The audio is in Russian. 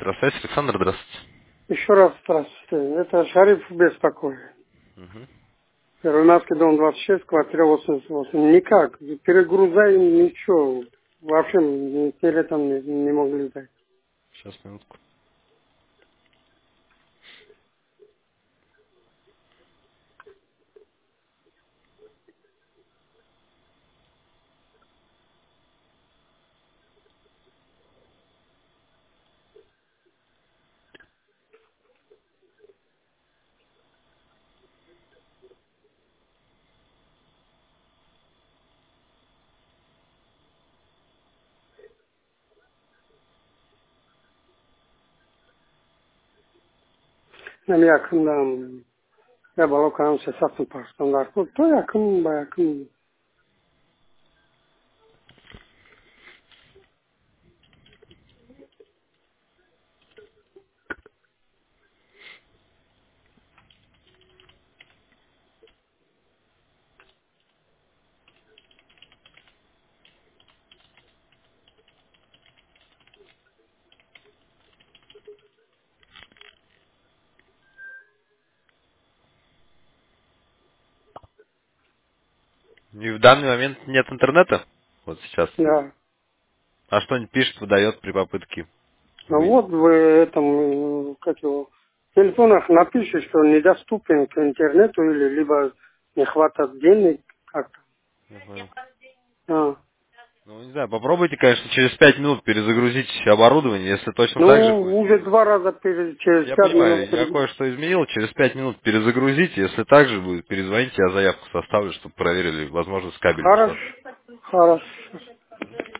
Электросвязь, Александр, здравствуйте. Еще раз здравствуйте. Это Шариф беспокоит. Мгм. Первомайский дом 26, квартира 88. Никак. Перегрузаем ничего. Вообще телетом не могли дать. Сейчас, минутку. Нам yakından ya Balkan satın personlar. To yakın. И в данный момент нет интернета? Вот сейчас. Да. А что-нибудь пишет, выдает при попытке Ну выйти? вот в этом, как его, в телефонах напишешь, что недоступен к интернету или либо не хватает денег как-то. Я понял. А. Ну, не знаю, попробуйте, конечно, через 5 минут перезагрузить оборудование, если точно так же будет. Ну, уже 2 раза через Я 5 минут понимаю, я кое-что изменил, через 5 минут перезагрузите, если так же будет, перезвоните, я заявку составлю, чтобы проверили возможность кабель Хорошо. установить. Хорошо.